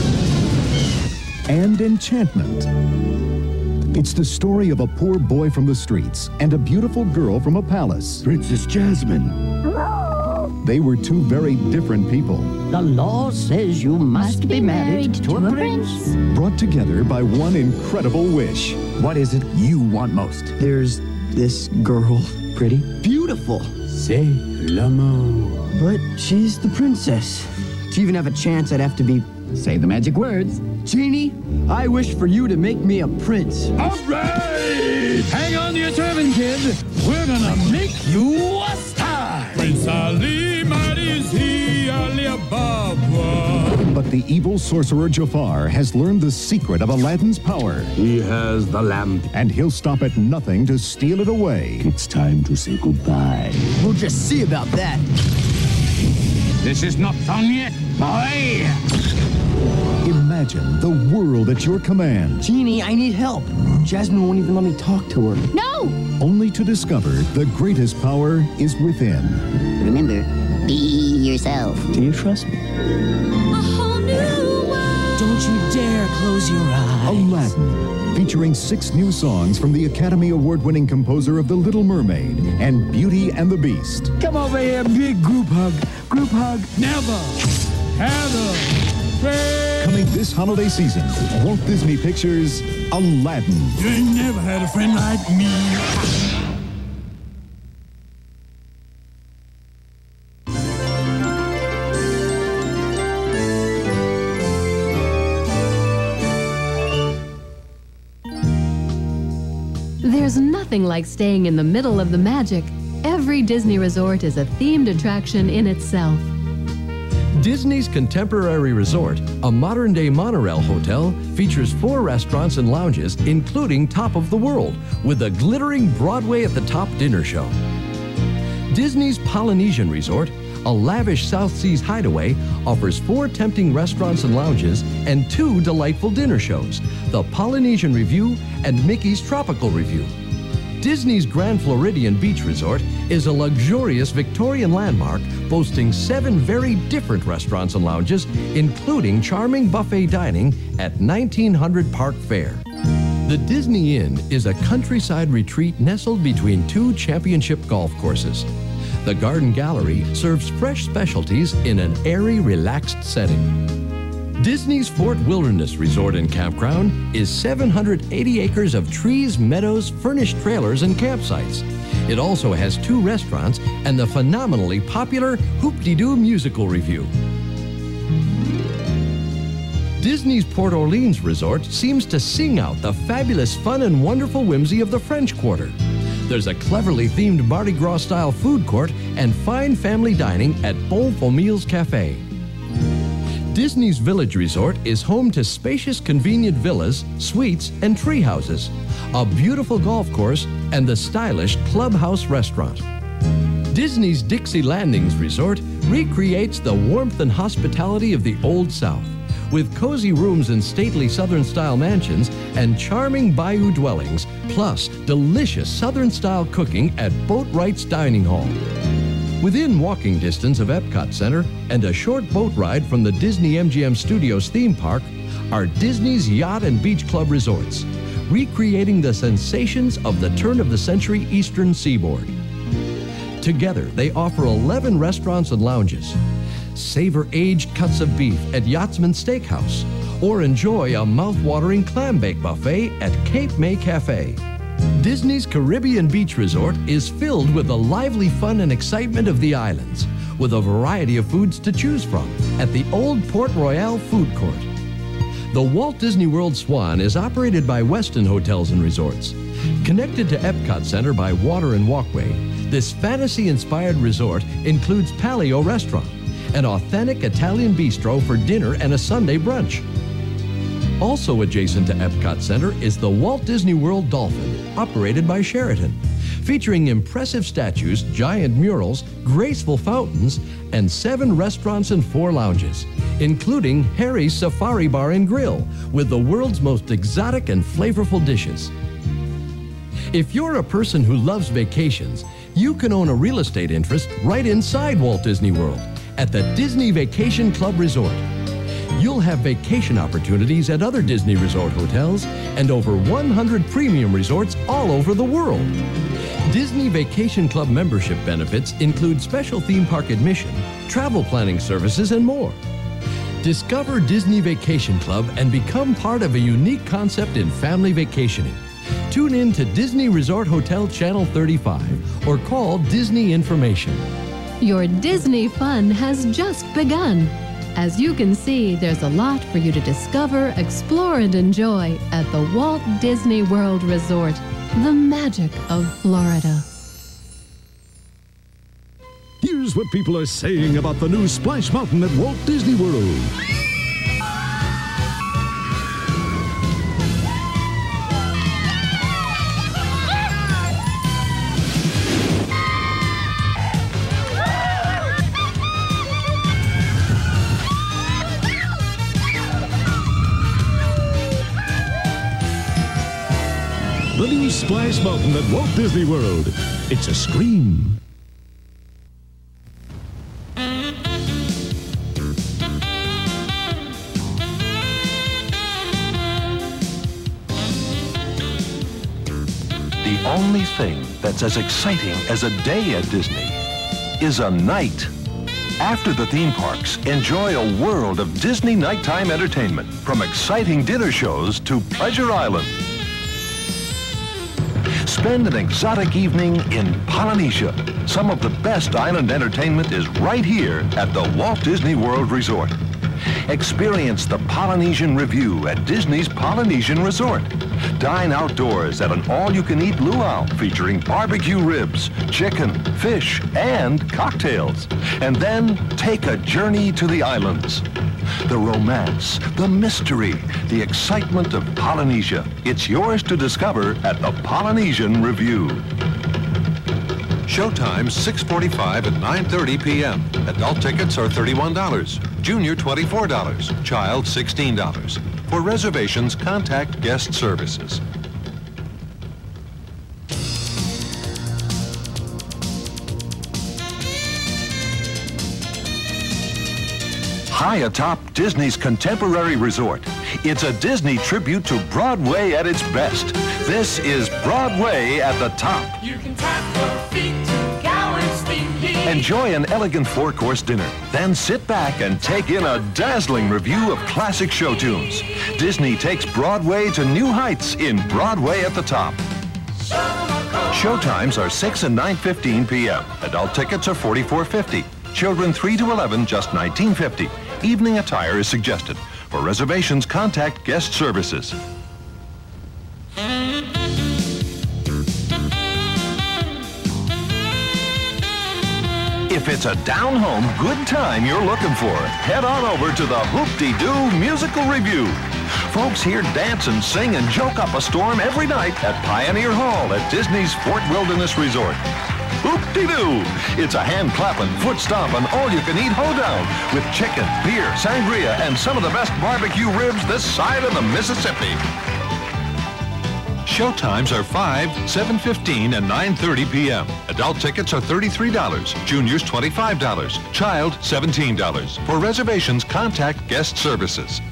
And enchantment. It's the story of a poor boy from the streets and a beautiful girl from a palace. Princess Jasmine. They were two very different people. The law says you must be married to a prince. Brought together by one incredible wish. What is it you want most? There's this girl. Pretty? Beautiful. C'est l'amour. But she's the princess. To even have a chance, I'd have to be... Say the magic words. Genie, I wish for you to make me a prince. All right! Hang on to your turban, kid. We're gonna make you a star. Prince Ali, mighty is he, Ali Ababa. But the evil sorcerer Jafar has learned the secret of Aladdin's power. He has the lamp. And he'll stop at nothing to steal it away. It's time to say goodbye. We'll just see about that. This is not done yet, boy. Imagine the world at your command. Genie, I need help. Jasmine won't even let me talk to her. No! Only to discover the greatest power is within. Remember, be yourself. Do you trust me? A whole new world. Don't you dare close your eyes. Aladdin, featuring 6 new songs from the Academy Award-winning composer of The Little Mermaid and Beauty and the Beast. Come over here, big group hug. Group hug. Never had a friend. Coming this holiday season, Walt Disney Pictures, Aladdin. You ain't never had a friend like me. There's nothing like staying in the middle of the magic. Every Disney resort is a themed attraction in itself. Disney's Contemporary Resort, a modern-day monorail hotel, features 4 restaurants and lounges, including Top of the World, with a glittering Broadway at the Top dinner show. Disney's Polynesian Resort, a lavish South Seas hideaway, offers 4 tempting restaurants and lounges and 2 delightful dinner shows, the Polynesian Review and Mickey's Tropical Review. Disney's Grand Floridian Beach Resort is a luxurious Victorian landmark boasting 7 very different restaurants and lounges, including charming buffet dining at 1900 Park Fair. The Disney Inn is a countryside retreat nestled between 2 championship golf courses. The Garden Gallery serves fresh specialties in an airy, relaxed setting. Disney's Fort Wilderness Resort and Campground is 780 acres of trees, meadows, furnished trailers, and campsites. It also has 2 restaurants and the phenomenally popular Hoop-de-Doo musical review. Disney's Port Orleans Resort seems to sing out the fabulous fun and wonderful whimsy of the French Quarter. There's a cleverly themed Mardi Gras-style food court and fine family dining at Bon Familles Cafe. Disney's Village Resort is home to spacious, convenient villas, suites, and tree houses, a beautiful golf course, and the stylish Clubhouse Restaurant. Disney's Dixie Landings Resort recreates the warmth and hospitality of the Old South, with cozy rooms in stately Southern-style mansions and charming bayou dwellings, plus delicious Southern-style cooking at Boatwright's Dining Hall. Within walking distance of Epcot Center and a short boat ride from the Disney MGM Studios theme park are Disney's Yacht and Beach Club resorts, recreating the sensations of the turn-of-the-century Eastern Seaboard. Together, they offer 11 restaurants and lounges. Savor aged cuts of beef at Yachtsman Steakhouse, or enjoy a mouth-watering clam bake buffet at Cape May Cafe. Disney's Caribbean Beach Resort is filled with the lively fun and excitement of the islands, with a variety of foods to choose from at the Old Port Royale Food Court. The Walt Disney World Swan is operated by Westin Hotels and Resorts. Connected to Epcot Center by water and walkway, this fantasy-inspired resort includes Palio Restaurant, an authentic Italian bistro for dinner and a Sunday brunch. Also adjacent to Epcot Center is the Walt Disney World Dolphin, operated by Sheraton, featuring impressive statues, giant murals, graceful fountains, and 7 restaurants and 4 lounges, including Harry's Safari Bar and Grill, with the world's most exotic and flavorful dishes. If you're a person who loves vacations, you can own a real estate interest right inside Walt Disney World at the Disney Vacation Club Resort. You'll have vacation opportunities at other Disney Resort hotels and over 100 premium resorts all over the world. Disney Vacation Club membership benefits include special theme park admission, travel planning services, and more. Discover Disney Vacation Club and become part of a unique concept in family vacationing. Tune in to Disney Resort Hotel Channel 35 or call Disney Information. Your Disney fun has just begun. As you can see, there's a lot for you to discover, explore, and enjoy at the Walt Disney World Resort, the magic of Florida. Here's what people are saying about the new Splash Mountain at Walt Disney World. The new Splash Mountain at Walt Disney World. It's a scream. The only thing that's as exciting as a day at Disney is a night. After the theme parks, enjoy a world of Disney nighttime entertainment, from exciting dinner shows to Pleasure Island. Spend an exotic evening in Polynesia. Some of the best island entertainment is right here at the Walt Disney World Resort. Experience the Polynesian Review at Disney's Polynesian Resort. Dine outdoors at an all-you-can-eat luau featuring barbecue ribs, chicken, fish, and cocktails. And then take a journey to the islands. The romance, the mystery, the excitement of Polynesia. It's yours to discover at the Polynesian Review. Showtimes 6:45 and 9:30 p.m. Adult tickets are $31. Junior $24. Child $16. For reservations, contact guest services. High atop Disney's contemporary resort, it's a Disney tribute to Broadway at its best. This is Broadway at the top. You can tap your feet to Gowan's theme heat. Enjoy an elegant 4-course dinner, then sit back and take in a dazzling review of classic show tunes. Disney takes Broadway to new heights in Broadway at the top. Showtimes are 6 and 9:15 p.m. Adult tickets are $44.50. Children 3 to 11, just $19.50. Evening attire is suggested. For reservations, contact guest services. If it's a down-home good time you're looking for, head on over to the Hoop-Dee-Doo Musical Review. Folks here dance and sing and joke up a storm every night at Pioneer Hall at Disney's Fort Wilderness Resort. Hoop-de-doo! It's a hand-clapping, foot-stomping, all-you-can-eat hoedown with chicken, beer, sangria, and some of the best barbecue ribs this side of the Mississippi. Showtimes are 5, 7:15, and 9:30 p.m. Adult tickets are $33. Juniors, $25. Child, $17. For reservations, contact Guest Services.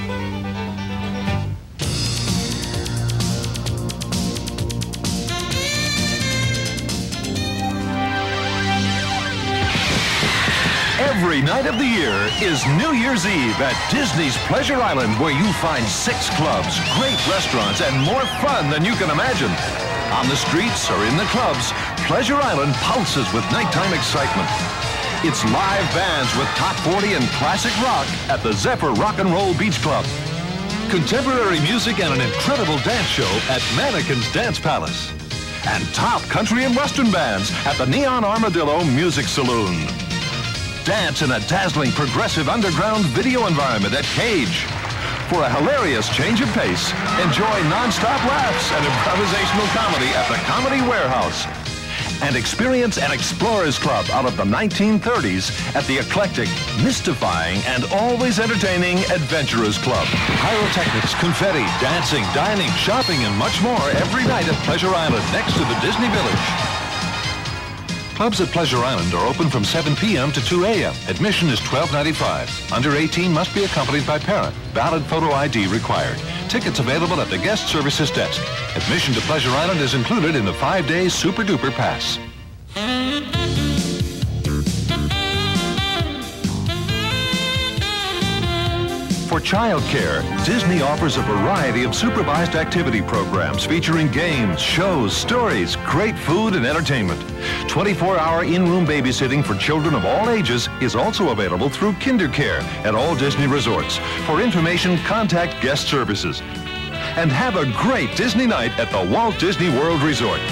Every night of the year is New Year's Eve at Disney's Pleasure Island, where you find 6 clubs, great restaurants, and more fun than you can imagine. On the streets or in the clubs, Pleasure Island pulses with nighttime excitement. It's live bands with top 40 and classic rock at the Zephyr Rock and Roll Beach Club. Contemporary music and an incredible dance show at Mannequin's Dance Palace. And top country and western bands at the Neon Armadillo Music Saloon. Dance in a dazzling progressive underground video environment at Cage. For a hilarious change of pace, enjoy non-stop laughs and improvisational comedy at the Comedy Warehouse. And experience an Explorers Club out of the 1930s at the eclectic, mystifying, and always entertaining Adventurers Club. Pyrotechnics, confetti, dancing, dining, shopping, and much more every night at Pleasure Island next to the Disney Village. Clubs at Pleasure Island are open from 7 p.m. to 2 a.m. Admission is $12.95. Under 18 must be accompanied by parent. Valid photo ID required. Tickets available at the Guest Services desk. Admission to Pleasure Island is included in the 5-day Super Duper Pass. For childcare, Disney offers a variety of supervised activity programs featuring games, shows, stories, great food, and entertainment. 24-hour in-room babysitting for children of all ages is also available through KinderCare at all Disney resorts. For information, contact Guest Services. And have a great Disney night at the Walt Disney World Resort.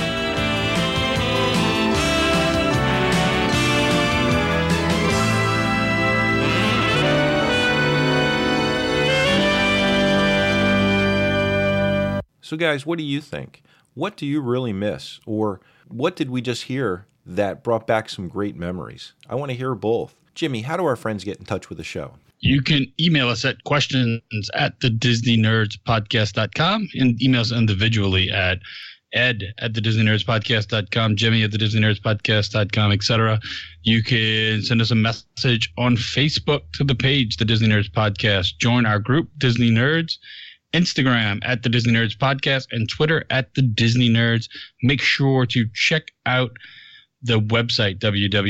So guys, what do you think? What do you really miss? Or what did we just hear that brought back some great memories? I want to hear both. Jimmy, how do our friends get in touch with the show? You can email us at questions@thedisneynerdspodcast.com and email us individually at ed@thedisneynerdspodcast.com, jimmy@thedisneynerdspodcast.com, etc. You can send us a message on Facebook to the page, The Disney Nerds Podcast. Join our group, Disney Nerds. Instagram @The Disney Nerds Podcast and Twitter @The Disney Nerds. Make sure to check out the website,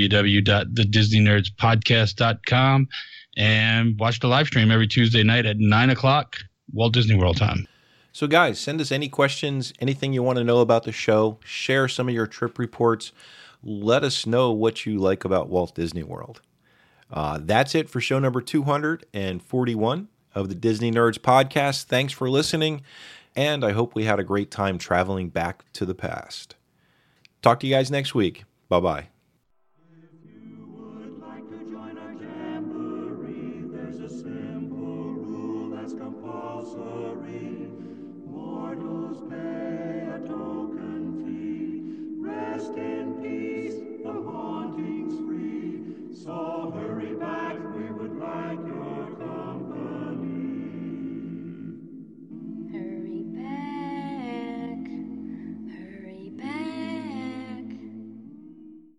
www.thedisneynerdspodcast.com, and watch the live stream every Tuesday night at 9 o'clock Walt Disney World time. So guys, send us any questions, anything you want to know about the show. Share some of your trip reports. Let us know what you like about Walt Disney World. That's it for show number 241 of the Disney Nerds Podcast. Thanks for listening, and I hope we had a great time traveling back to the past. Talk to you guys next week. Bye-bye.